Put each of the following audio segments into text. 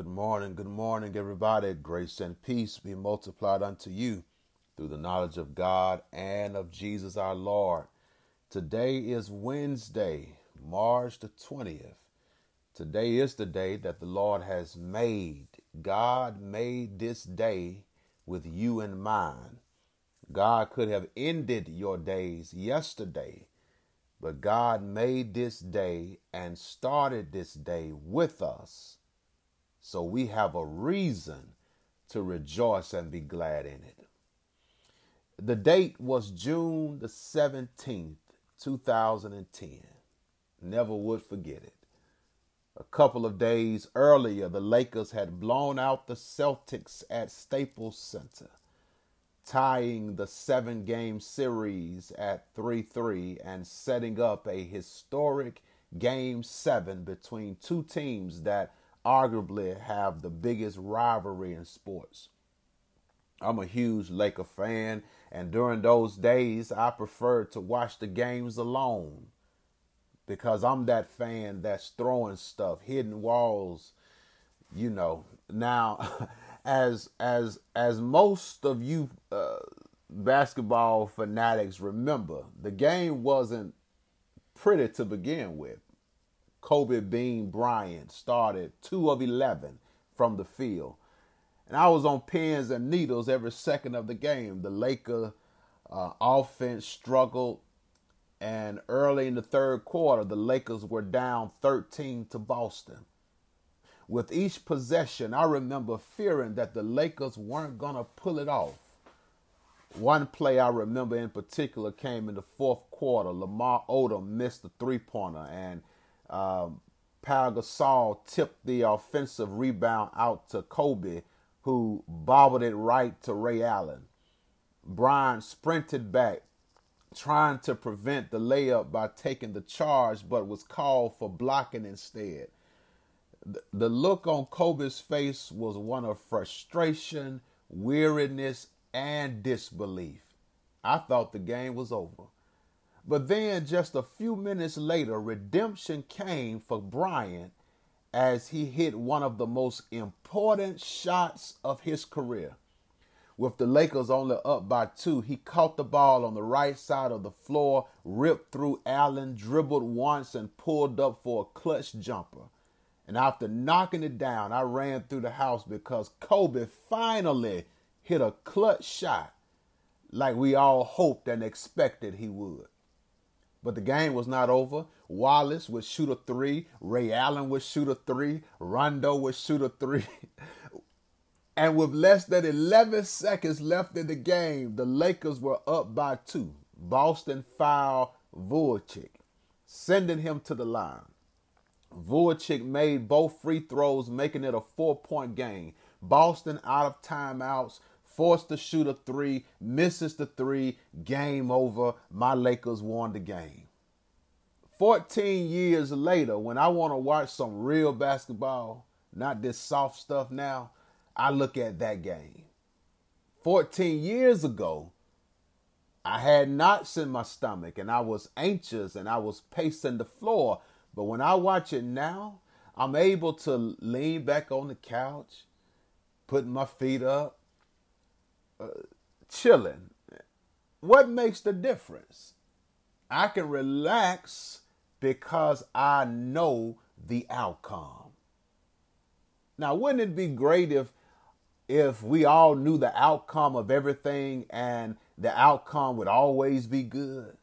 Good morning, everybody. Grace and peace be multiplied unto you through the knowledge of God and of Jesus our Lord. Today is Wednesday, March the 20th. Today is the day that the Lord has made. God made this day with you in mind. God could have ended your days yesterday, but God made this day and started this day with us. So we have a reason to rejoice and be glad in it. The date was June the 17th, 2010. Never would forget it. A couple of days earlier, the Lakers had blown out the Celtics at Staples Center, tying the 7-game series at 3-3 and setting up a historic Game 7 between two teams that arguably have the biggest rivalry in sports. I'm a huge Laker fan, and during those days, I preferred to watch the games alone because I'm that fan that's throwing stuff, hitting walls, Now, as most of you basketball fanatics remember, the game wasn't pretty to begin with. Kobe Bean Bryant started 2 of 11 from the field. And I was on pins and needles every second of the game. The Laker offense struggled. And early in the third quarter, the Lakers were down 13 to Boston. With each possession, I remember fearing that the Lakers weren't going to pull it off. One play I remember in particular came in the fourth quarter. Lamar Odom missed a three-pointer, and Pau Gasol tipped the offensive rebound out to Kobe, who bobbled it right to Ray Allen. Bryant sprinted back, trying to prevent the layup by taking the charge, but was called for blocking instead. The look on Kobe's face was one of frustration, weariness, and disbelief. I thought the game was over. But then just a few minutes later, redemption came for Bryant as he hit one of the most important shots of his career. With the Lakers only up by 2, he caught the ball on the right side of the floor, ripped through Allen, dribbled once, and pulled up for a clutch jumper. And after knocking it down, I ran through the house because Kobe finally hit a clutch shot like we all hoped and expected he would. But the game was not over. Wallace would shoot a 3. Ray Allen would shoot a 3. Rondo would shoot a 3. And with less than 11 seconds left in the game, the Lakers were up by 2. Boston fouled Vucevic, sending him to the line. Vucevic made both free throws, making it a 4-point game. Boston out of timeouts, forced to shoot a 3, misses the 3, game over. My Lakers won the game. 14 years later, when I want to watch some real basketball, not this soft stuff now, I look at that game. 14 years ago, I had knots in my stomach and I was anxious and I was pacing the floor. But when I watch it now, I'm able to lean back on the couch, putting my feet up, chilling. What makes the difference? I can relax because I know the outcome. Now, wouldn't it be great if we all knew the outcome of everything and the outcome would always be good?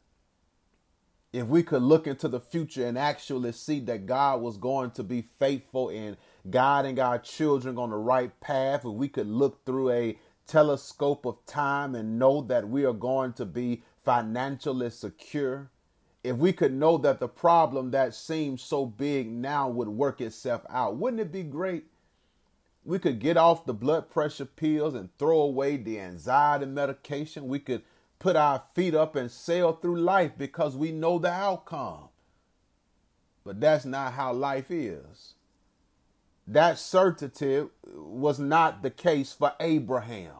If we could look into the future and actually see that God was going to be faithful in guiding our children on the right path, if we could look through a telescope of time and know that we are going to be financially secure, if we could know that the problem that seems so big now would work itself out, wouldn't it be great? We could get off the blood pressure pills and throw away the anxiety medication. We could put our feet up and sail through life because we know the outcome. But that's not how life is. That certainty was not the case for Abraham.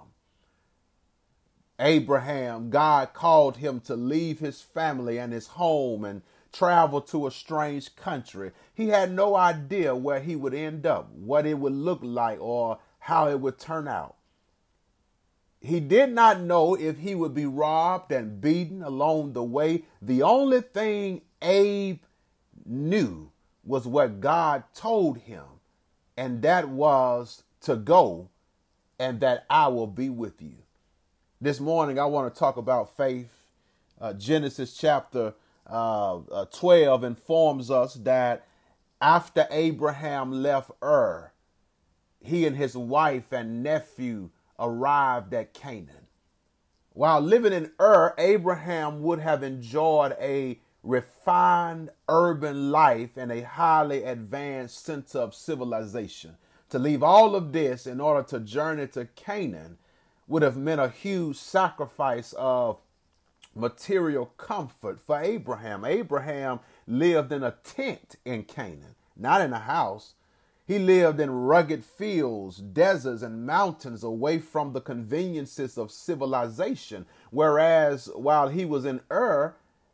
Abraham, God called him to leave his family and his home and travel to a strange country. He had no idea where he would end up, what it would look like, or how it would turn out. He did not know if he would be robbed and beaten along the way. The only thing Abe knew was what God told him, and that was to go and that I will be with you. This morning, I want to talk about faith. Genesis chapter 12 informs us that after Abraham left Ur, he and his wife and nephew arrived at Canaan. While living in Ur, Abraham would have enjoyed a refined urban life and a highly advanced sense of civilization. To leave all of this in order to journey to Canaan would have meant a huge sacrifice of material comfort for Abraham. Abraham lived in a tent in Canaan, not in a house. He lived in rugged fields, deserts, and mountains away from the conveniences of civilization. Whereas while he was in Ur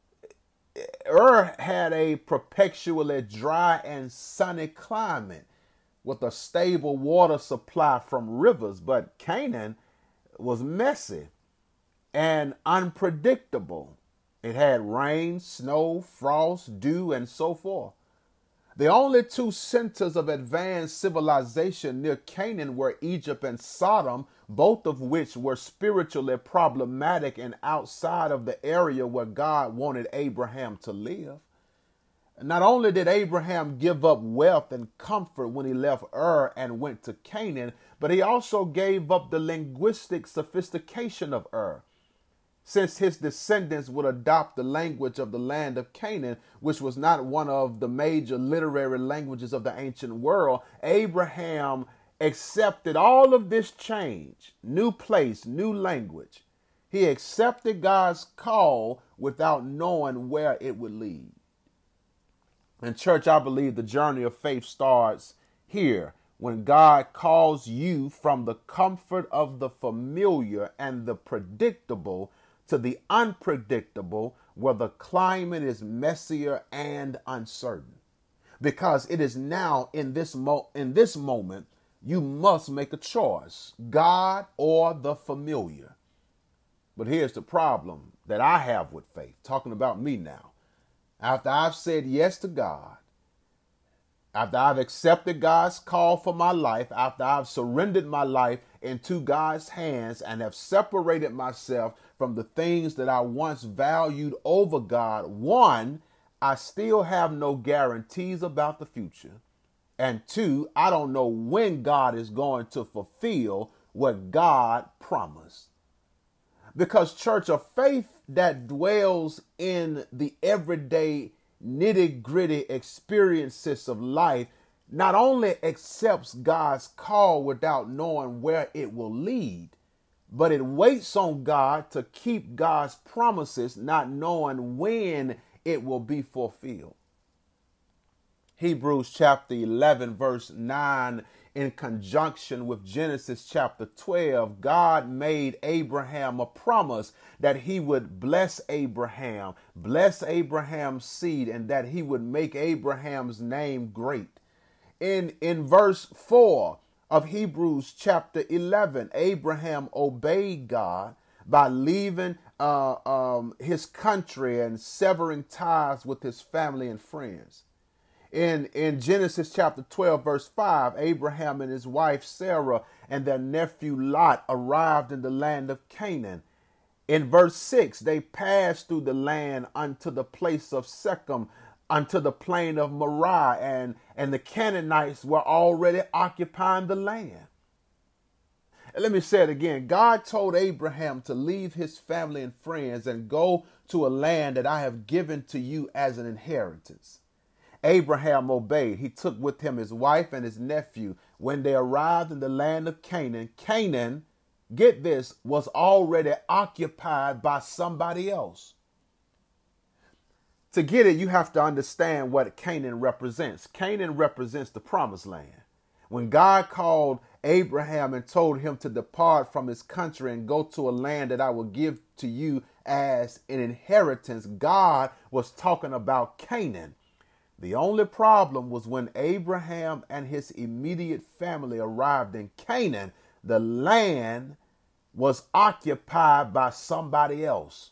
had a perpetually dry and sunny climate with a stable water supply from rivers. But Canaan was messy and unpredictable. It had rain, snow, frost, dew, and so forth. The only two centers of advanced civilization near Canaan were Egypt and Sodom, both of which were spiritually problematic and outside of the area where God wanted Abraham to live. Not only did Abraham give up wealth and comfort when he left Ur and went to Canaan, but he also gave up the linguistic sophistication of Ur. Since his descendants would adopt the language of the land of Canaan, which was not one of the major literary languages of the ancient world, Abraham accepted all of this change, new place, new language. He accepted God's call without knowing where it would lead. In church, I believe the journey of faith starts here, when God calls you from the comfort of the familiar and the predictable to the unpredictable, where the climate is messier and uncertain. Because it is now in this moment, you must make a choice, God or the familiar. But here's the problem that I have with faith, talking about me now. After I've said yes to God, after I've accepted God's call for my life, after I've surrendered my life into God's hands and have separated myself from the things that I once valued over God, one, I still have no guarantees about the future. And two, I don't know when God is going to fulfill what God promised. Because, church, a faith that dwells in the everyday nitty-gritty experiences of life not only accepts God's call without knowing where it will lead, but it waits on God to keep God's promises, not knowing when it will be fulfilled. Hebrews chapter 11, verse 9, in conjunction with Genesis chapter 12, God made Abraham a promise that he would bless Abraham's seed, and that he would make Abraham's name great. In verse 4 of Hebrews chapter 11, Abraham obeyed God by leaving his country and severing ties with his family and friends. In Genesis chapter 12, verse 5, Abraham and his wife Sarah and their nephew Lot arrived in the land of Canaan. In verse 6, they passed through the land unto the place of Shechem, unto the plain of Moriah, and the Canaanites were already occupying the land. And let me say it again. God told Abraham to leave his family and friends and go to a land that I have given to you as an inheritance. Abraham obeyed. He took with him his wife and his nephew. When they arrived in the land of Canaan, Canaan, get this, was already occupied by somebody else. To get it, you have to understand what Canaan represents. Canaan represents the promised land. When God called Abraham and told him to depart from his country and go to a land that I will give to you as an inheritance, God was talking about Canaan. The only problem was when Abraham and his immediate family arrived in Canaan, the land was occupied by somebody else.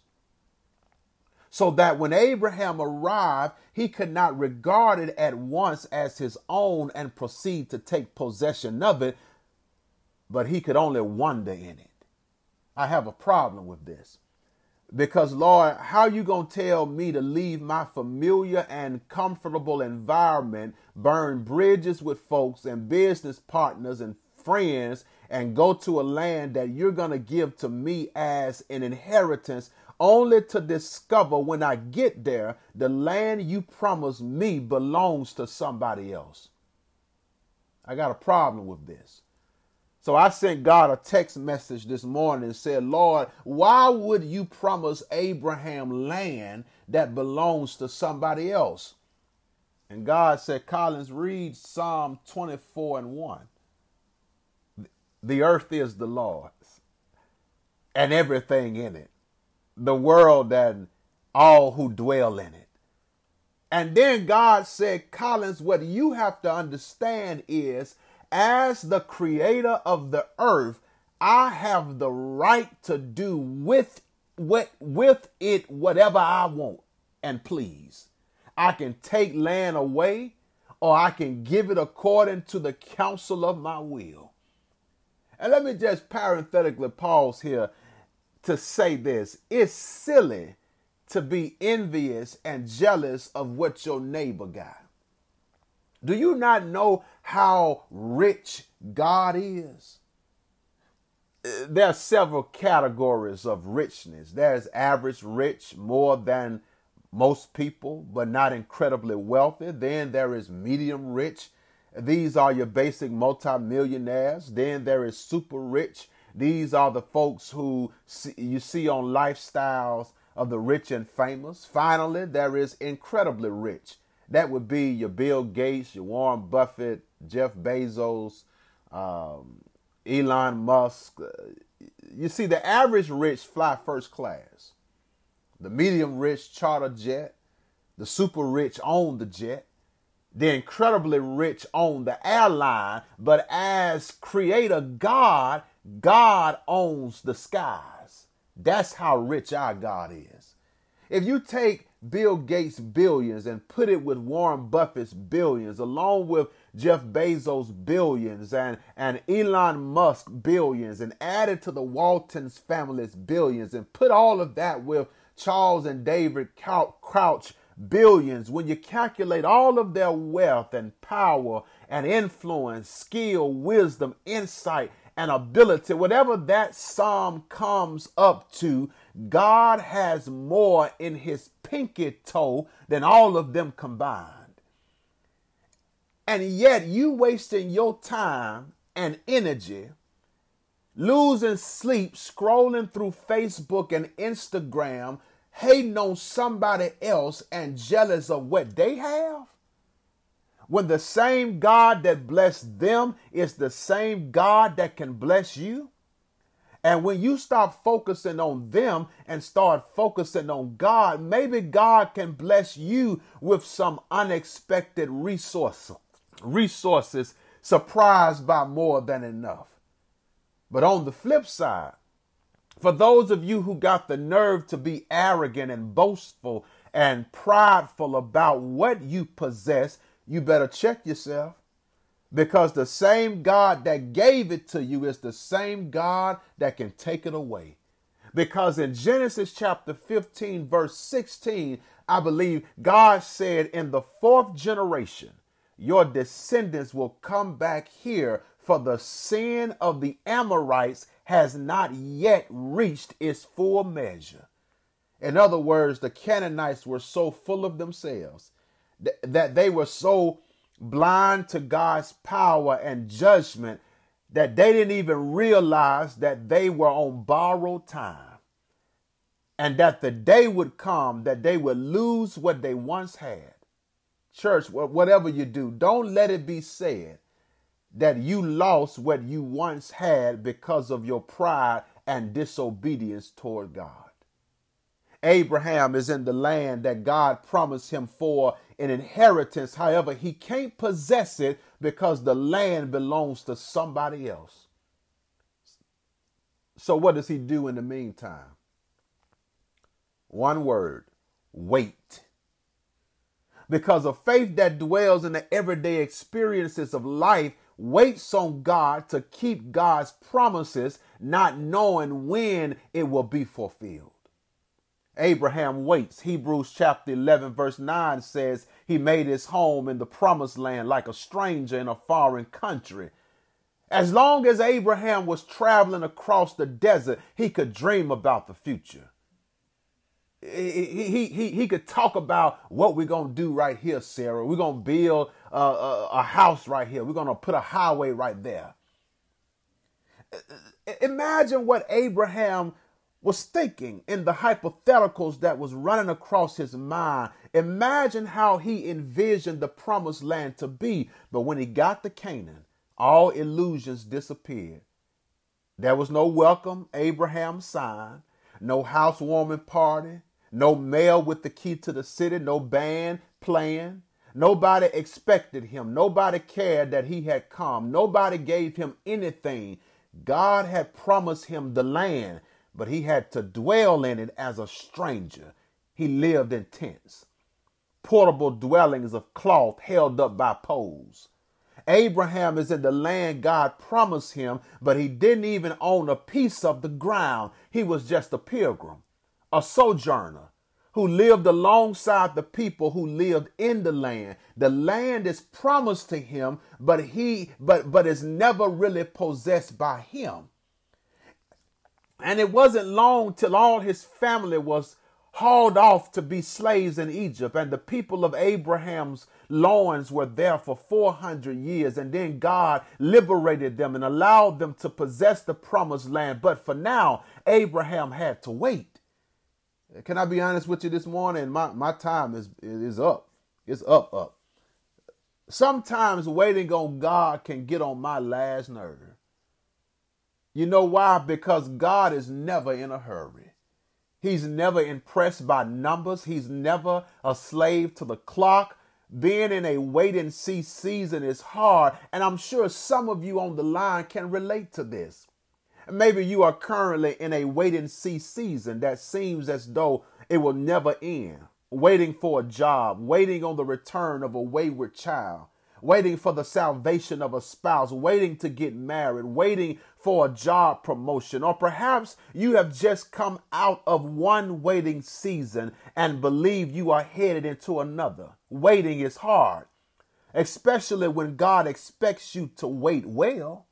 So that when Abraham arrived, he could not regard it at once as his own and proceed to take possession of it, but he could only wander in it. I have a problem with this. Because, Lord, how you going to tell me to leave my familiar and comfortable environment, burn bridges with folks and business partners and friends, and go to a land that you're going to give to me as an inheritance, only to discover when I get there, the land you promised me belongs to somebody else? I got a problem with this. So I sent God a text message this morning and said, Lord, why would you promise Abraham land that belongs to somebody else? And God said, Collins, read Psalm 24:1. The earth is the Lord's and everything in it, the world and all who dwell in it. And then God said, Collins, what you have to understand is, as the creator of the earth, I have the right to do with it whatever I want and please. I can take land away, or I can give it according to the counsel of my will. And let me just parenthetically pause here to say this. It's silly to be envious and jealous of what your neighbor got. Do you not know how rich God is? There are several categories of richness. There's average rich, more than most people, but not incredibly wealthy. Then there is medium rich. These are your basic multimillionaires. Then there is super rich. These are the folks who you see on lifestyles of the rich and famous. Finally, there is incredibly rich. That would be your Bill Gates, your Warren Buffett, Jeff Bezos, Elon Musk. You see, the average rich fly first class. The medium rich charter jet. The super rich own the jet. The incredibly rich own the airline. But as creator God, God owns the skies. That's how rich our God is. If you take Bill Gates' billions and put it with Warren Buffett's billions, along with Jeff Bezos' billions and Elon Musk billions, and add it to the Walton's family's billions, and put all of that with Charles and David Crouch billions, when you calculate all of their wealth and power and influence, skill, wisdom, insight, and ability, whatever that sum comes up to, God has more in his pinky toe than all of them combined. And yet you wasting your time and energy, losing sleep, scrolling through Facebook and Instagram, hating on somebody else and jealous of what they have, when the same God that blessed them is the same God that can bless you. And when you stop focusing on them and start focusing on God, maybe God can bless you with some unexpected resources, surprised by more than enough. But on the flip side, for those of you who got the nerve to be arrogant and boastful and prideful about what you possess, you better check yourself, because the same God that gave it to you is the same God that can take it away. Because in Genesis chapter 15, verse 16, I believe God said, in the fourth generation, your descendants will come back here, for the sin of the Amorites has not yet reached its full measure. In other words, the Canaanites were so full of themselves that they were so blind to God's power and judgment that they didn't even realize that they were on borrowed time, and that the day would come that they would lose what they once had. Church, whatever you do, don't let it be said that you lost what you once had because of your pride and disobedience toward God. Abraham is in the land that God promised him for an inheritance. However, he can't possess it because the land belongs to somebody else. So what does he do in the meantime? One word: wait. Because a faith that dwells in the everyday experiences of life waits on God to keep God's promises, not knowing when it will be fulfilled. Abraham waits. Hebrews chapter 11 verse 9 says he made his home in the promised land like a stranger in a foreign country. As long as Abraham was traveling across the desert, he could dream about the future. He could talk about what we're going to do right here, Sarah. We're going to build a house right here. We're going to put a highway right there. Imagine what Abraham was thinking in the hypotheticals that was running across his mind. Imagine how he envisioned the promised land to be. But when he got to Canaan, all illusions disappeared. There was no welcome Abraham sign, no housewarming party, no mail with the key to the city, no band playing. Nobody expected him. Nobody cared that he had come. Nobody gave him anything. God had promised him the land, but he had to dwell in it as a stranger. He lived in tents, portable dwellings of cloth held up by poles. Abraham is in the land God promised him, but he didn't even own a piece of the ground. He was just a pilgrim, a sojourner who lived alongside the people who lived in the land. The land is promised to him, but is never really possessed by him. And it wasn't long till all his family was hauled off to be slaves in Egypt. And the people of Abraham's loins were there for 400 years. And then God liberated them and allowed them to possess the promised land. But for now, Abraham had to wait. Can I be honest with you this morning? My time is up. It's up. Sometimes waiting on God can get on my last nerve. You know why? Because God is never in a hurry. He's never impressed by numbers. He's never a slave to the clock. Being in a wait and see season is hard. And I'm sure some of you on the line can relate to this. Maybe you are currently in a wait and see season that seems as though it will never end. Waiting for a job, waiting on the return of a wayward child, waiting for the salvation of a spouse, waiting to get married, waiting for a job promotion. Or perhaps you have just come out of one waiting season and believe you are headed into another. Waiting is hard, especially when God expects you to wait well.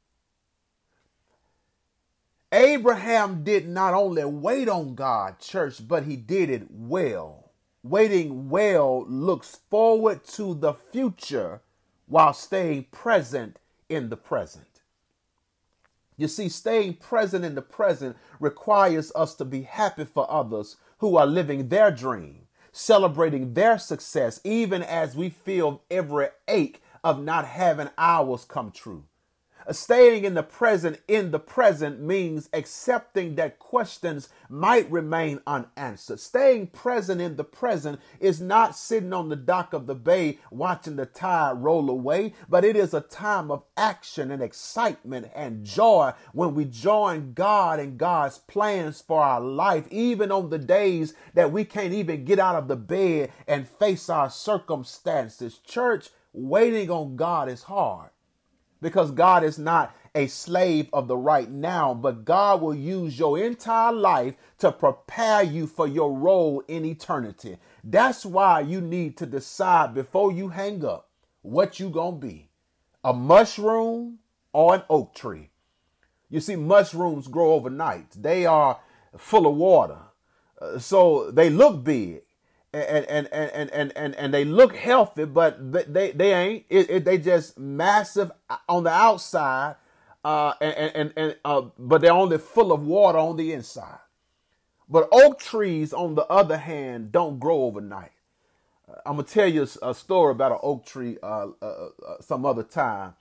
Abraham did not only wait on God, church, but he did it well. Waiting well looks forward to the future while staying present in the present. You see, staying present in the present requires us to be happy for others who are living their dream, celebrating their success, even as we feel every ache of not having ours come true. Staying in the present means accepting that questions might remain unanswered. Staying present in the present is not sitting on the dock of the bay watching the tide roll away, but it is a time of action and excitement and joy when we join God and God's plans for our life, even on the days that we can't even get out of the bed and face our circumstances. Church, waiting on God is hard. Because God is not a slave of the right now, but God will use your entire life to prepare you for your role in eternity. That's why you need to decide before you hang up what you gonna be, a mushroom or an oak tree. You see, mushrooms grow overnight. They are full of water, so they look big. And they look healthy, but they ain't. They just massive on the outside, but they're only full of water on the inside. But oak trees, on the other hand, don't grow overnight. I'm gonna tell you a story about an oak tree some other time.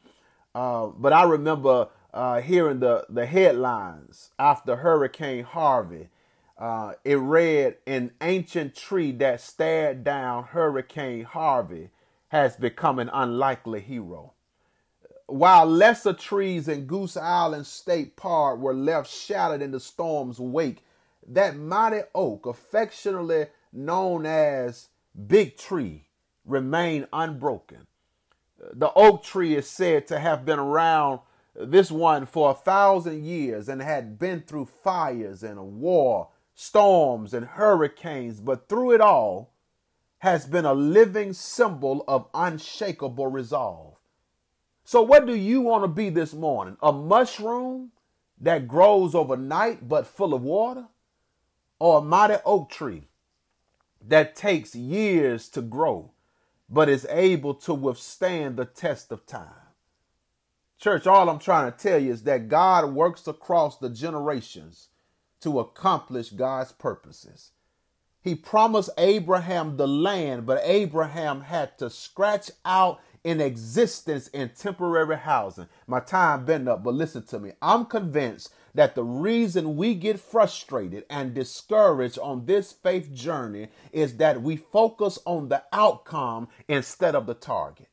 But I remember hearing the headlines after Hurricane Harvey. It read, "An ancient tree that stared down Hurricane Harvey has become an unlikely hero." While lesser trees in Goose Island State Park were left shattered in the storm's wake, that mighty oak, affectionately known as Big Tree, remained unbroken. The oak tree is said to have been around this one for 1,000 years and had been through fires and a war, storms and hurricanes, but through it all has been a living symbol of unshakable resolve. So what do you want to be this morning? A mushroom that grows overnight but full of water? Or a mighty oak tree that takes years to grow but is able to withstand the test of time? Church, all I'm trying to tell you is that God works across the generations to accomplish God's purposes. He promised Abraham the land, but Abraham had to scratch out in existence in temporary housing. My time been up, but listen to me. I'm convinced that the reason we get frustrated and discouraged on this faith journey is that we focus on the outcome instead of the target.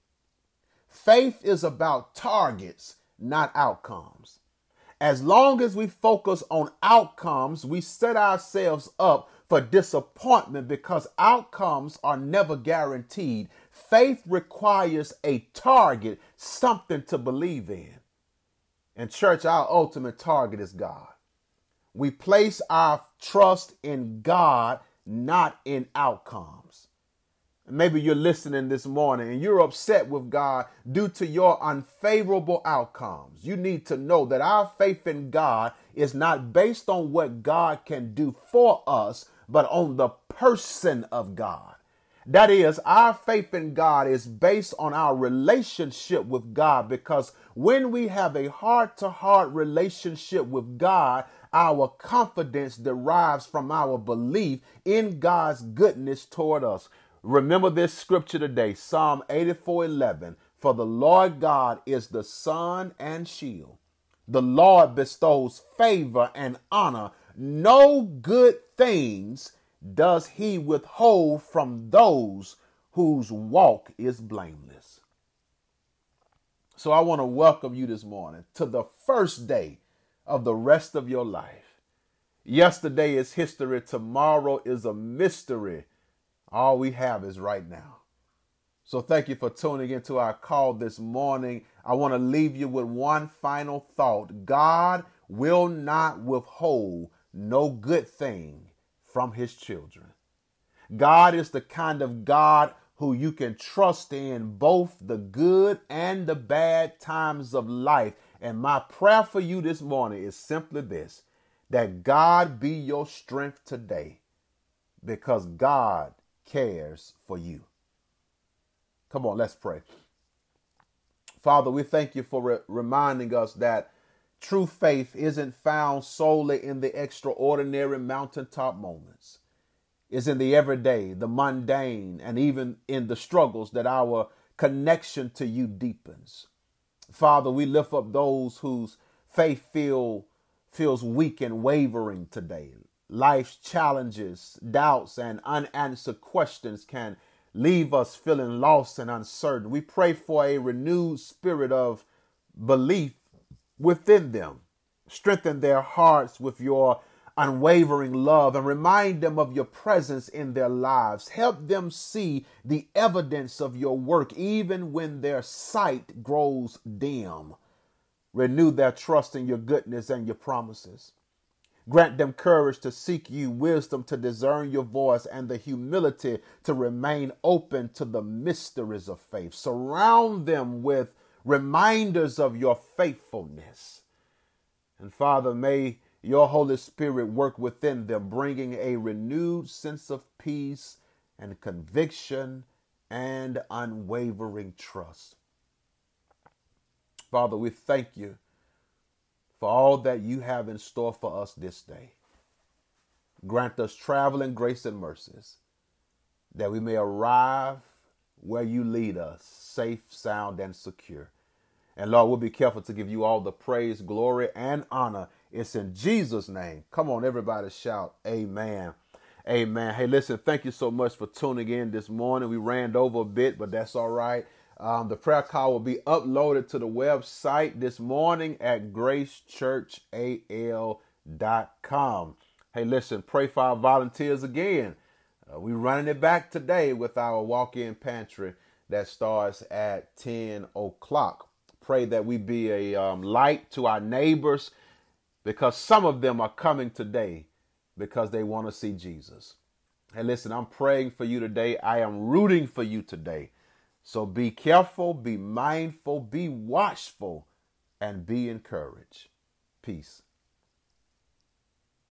Faith is about targets, not outcomes. As long as we focus on outcomes, we set ourselves up for disappointment because outcomes are never guaranteed. Faith requires a target, something to believe in. And church, our ultimate target is God. We place our trust in God, not in outcomes. Maybe you're listening this morning and you're upset with God due to your unfavorable outcomes. You need to know that our faith in God is not based on what God can do for us, but on the person of God. That is, our faith in God is based on our relationship with God, because when we have a heart-to-heart relationship with God, our confidence derives from our belief in God's goodness toward us. Remember this scripture today, Psalm 84:11. For the Lord God is the sun and shield. The Lord bestows favor and honor. No good things does he withhold from those whose walk is blameless. So I want to welcome you this morning to the first day of the rest of your life. Yesterday is history. Tomorrow is a mystery. All we have is right now. So thank you for tuning into our call this morning. I want to leave you with one final thought. God will not withhold no good thing from his children. God is the kind of God who you can trust in both the good and the bad times of life. And my prayer for you this morning is simply this, that God be your strength today, because God cares for you. Come on, let's pray. Father, we thank you for reminding us that true faith isn't found solely in the extraordinary mountaintop moments. It's in the everyday, the mundane, and even in the struggles that our connection to you deepens. Father, we lift up those whose faith feels weak and wavering today. Life's challenges, doubts, and unanswered questions can leave us feeling lost and uncertain. We pray for a renewed spirit of belief within them. Strengthen their hearts with your unwavering love and remind them of your presence in their lives. Help them see the evidence of your work even when their sight grows dim. Renew their trust in your goodness and your promises. Grant them courage to seek you, wisdom to discern your voice, and the humility to remain open to the mysteries of faith. Surround them with reminders of your faithfulness. And Father, may your Holy Spirit work within them, bringing a renewed sense of peace and conviction and unwavering trust. Father, we thank you for all that you have in store for us this day. Grant us traveling grace and mercies, that we may arrive where you lead us, safe, sound, and secure. And Lord, we'll be careful to give you all the praise, glory, and honor. It's in Jesus' name. Come on, everybody shout, amen. Amen. Hey, listen, thank you so much for tuning in this morning. We ran over a bit, but that's all right. The prayer call will be uploaded to the website this morning at gracechurchal.com. Hey, listen, pray for our volunteers again. We're running it back today with our walk-in pantry that starts at 10 o'clock. Pray that we be a light to our neighbors, because some of them are coming today because they want to see Jesus. Hey, listen, I'm praying for you today. I am rooting for you today. So be careful, be mindful, be watchful, and be encouraged. Peace.